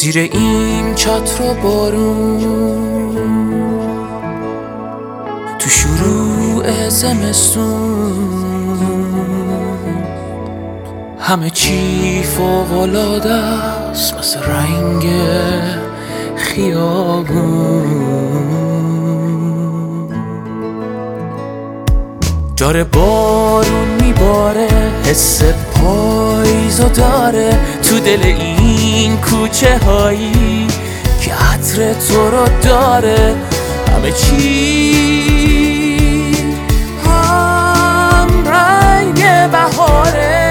زیر این چتر بارون، تو شروع زمستون، همه چی فوق‌العاده است مثل رنگ خیابون. داره بارون میباره، حس پاییزو داره تو دل این کوچه هایی که عطر تو رو داره. همه چی هم رنگ بهاره.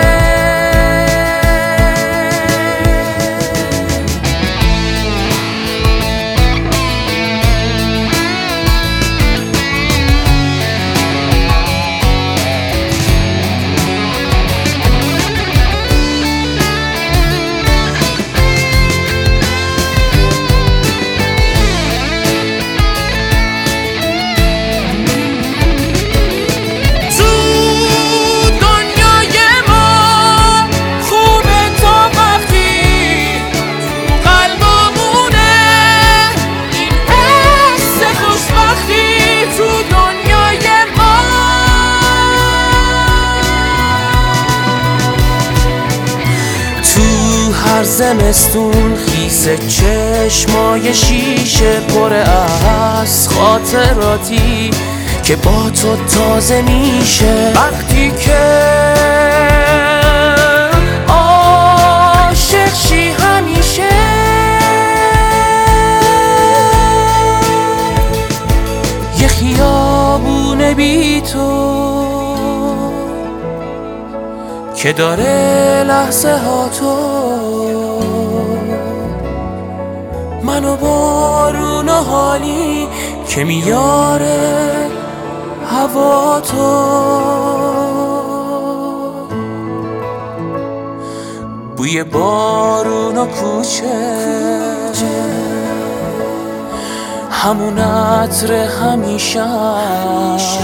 هر زمستون خیس چشمای شیشه پر از خاطراتی که با تو تازه میشه. وقتی که عاشق شی همیشه یه خیابون بی تو که داره لحظه ها تو، من و بارون و حالی که میاره هوا تو. بوی بارون و کوچه، همون عطر همیشه است.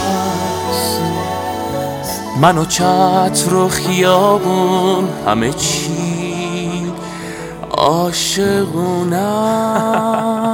من و چتر و خیابون همه چی عاشقونم.